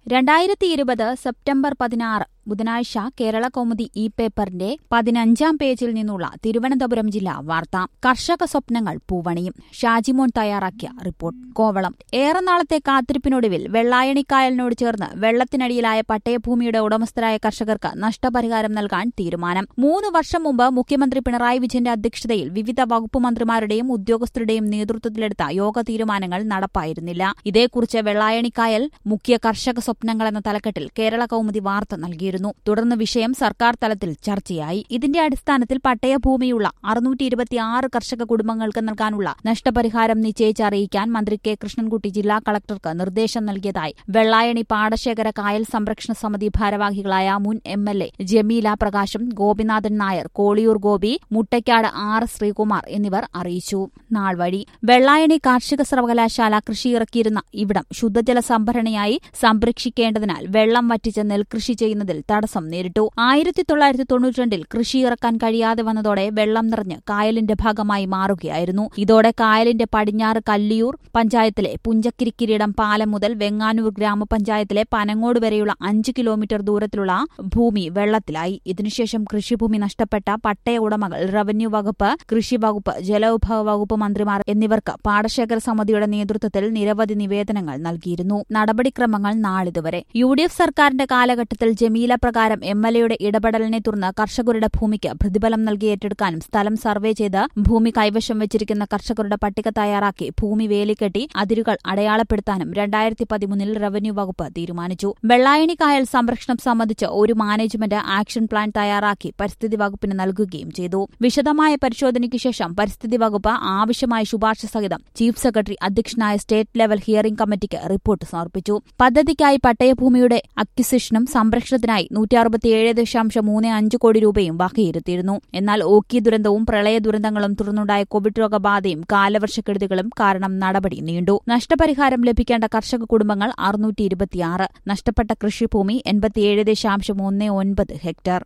2020 September 16 ബുധനാഴ്ച കേരള കൗമുദി ഈ പേപ്പറിന്റെ 15-ാം പേജിൽ നിന്നുള്ള തിരുവനന്തപുരം ജില്ലാ വാർത്ത. കർഷക സ്വപ്നങ്ങൾ പൂവണിയും. ഷാജിമോൻ തയ്യാറാക്കിയ റിപ്പോർട്ട്. കോവളം. ഏറെ നാളത്തെ കാത്തിരിപ്പിനൊടുവിൽ വെള്ളായണിക്കായലിനോട് ചേർന്ന് വെള്ളത്തിനടിയിലായ പട്ടയഭൂമിയുടെ ഉടമസ്ഥരായ കർഷകർക്ക് നഷ്ടപരിഹാരം നൽകാൻ തീരുമാനം. 3 വർഷം മുമ്പ് മുഖ്യമന്ത്രി പിണറായി വിജയന്റെ അധ്യക്ഷതയിൽ വിവിധ വകുപ്പ് മന്ത്രിമാരുടെയും ഉദ്യോഗസ്ഥരുടെയും നേതൃത്വത്തിലെടുത്ത യോഗ തീരുമാനങ്ങൾ നടപ്പായിരുന്നില്ല. ഇതേക്കുറിച്ച് വെള്ളായണിക്കായൽ മുഖ്യ കർഷക സ്വപ്നങ്ങൾ എന്ന തലക്കെട്ടിൽ കേരള കൗമുദി വാർത്ത നൽകിയിരുന്നു. തുടർന്ന് വിഷയം സർക്കാർ തലത്തിൽ ചർച്ചയായി. ഇതിന്റെ അടിസ്ഥാനത്തിൽ പട്ടയഭൂമിയുള്ള 626 കർഷക കുടുംബങ്ങൾക്ക് നൽകാനുള്ള നഷ്ടപരിഹാരം നിശ്ചയിച്ച് അറിയിക്കാൻ മന്ത്രി കെ കൃഷ്ണൻകുട്ടി ജില്ലാ കളക്ടർക്ക് നിർദ്ദേശം നൽകിയതായി വെള്ളായണി പാടശേഖര കായൽ സംരക്ഷണ സമിതി ഭാരവാഹികളായ മുൻ MLA ജമീല പ്രകാശം, ഗോപിനാഥൻ നായർ, കോളിയൂർ ഗോപി, മുട്ടയ്ക്കാട് R ശ്രീകുമാർ എന്നിവർ അറിയിച്ചു. നാൾവഴി. വെള്ളായണി കാർഷിക സർവകലാശാല കൃഷിയിറക്കിയിരുന്ന ഇവിടം ശുദ്ധജല സംഭരണിയായി സംരക്ഷിക്കേണ്ടതിനാൽ വെള്ളം വറ്റിച്ച് നെൽകൃഷി ചെയ്യുന്നതിൽ തടസ്സം നേരിട്ടു. 1992 കൃഷിയിറക്കാൻ കഴിയാതെ വന്നതോടെ വെള്ളം നിറഞ്ഞ് കായലിന്റെ ഭാഗമായി മാറുകയായിരുന്നു. ഇതോടെ കായലിന്റെ പടിഞ്ഞാറ് കല്ലിയൂർ പഞ്ചായത്തിലെ പുഞ്ചക്കിരിക്കിരീടം പാലം മുതൽ വെങ്ങാനൂർ ഗ്രാമപഞ്ചായത്തിലെ പനങ്ങോട് വരെയുള്ള 5 കിലോമീറ്റർ ദൂരത്തിലുള്ള ഭൂമി വെള്ളത്തിലായി. ഇതിനുശേഷം കൃഷിഭൂമി നഷ്ടപ്പെട്ട പട്ടയ ഉടമകൾ റവന്യൂ വകുപ്പ്, കൃഷി വകുപ്പ്, ജലവിഭവ വകുപ്പ് മന്ത്രിമാർ എന്നിവർക്ക് പാടശേഖര സമിതിയുടെ നേതൃത്വത്തിൽ നിരവധി നിവേദനങ്ങൾ നൽകിയിരുന്നു. നടപടിക്രമങ്ങൾ നാളിതുവരെ. UDF സർക്കാരിന്റെ കാലഘട്ടത്തിൽ ജമീല പ്രകാരം MLAയുടെ ഇടപെടലിനെ തുടർന്ന് കർഷകരുടെ ഭൂമിക്ക് പ്രതിഫലം നൽകി ഏറ്റെടുക്കാനും സ്ഥലം സർവേ ചെയ്ത് ഭൂമി കൈവശം വെച്ചിരിക്കുന്ന കർഷകരുടെ പട്ടിക തയ്യാറാക്കി ഭൂമി വേലിക്കെട്ടി അതിരുകൾ അടയാളപ്പെടുത്താനും 2013 റവന്യൂ വകുപ്പ് തീരുമാനിച്ചു. വെള്ളായണി കായൽ സംരക്ഷണം സംബന്ധിച്ച് ഒരു മാനേജ്മെന്റ് ആക്ഷൻ പ്ലാൻ തയ്യാറാക്കി പരിസ്ഥിതി വകുപ്പിന് നൽകുകയും ചെയ്തു. വിശദമായ പരിശോധനയ്ക്ക് ശേഷം പരിസ്ഥിതി വകുപ്പ് ആവശ്യമായ ശുപാർശ സഹിതം ചീഫ് സെക്രട്ടറി അധ്യക്ഷനായ സ്റ്റേറ്റ് ലെവൽ ഹിയറിംഗ് കമ്മിറ്റിക്ക് റിപ്പോർട്ട് സമർപ്പിച്ചു. പദ്ധതിക്കായി പട്ടയഭൂമിയുടെ അക്വിസിഷനും സംരക്ഷണത്തിനായി 167.35 കോടി രൂപയും വകയിരുത്തിയിരുന്നു. എന്നാൽ ഓഖി ദുരന്തവും പ്രളയ ദുരന്തങ്ങളും തുടർന്നുണ്ടായ കോവിഡ് രോഗബാധയും കാലവർഷക്കെടുതികളും കാരണം നടപടി നീണ്ടു. നഷ്ടപരിഹാരം ലഭിക്കേണ്ട കർഷക കുടുംബങ്ങൾ 626. നഷ്ടപ്പെട്ട കൃഷിഭൂമി 87.19 ഹെക്ടർ.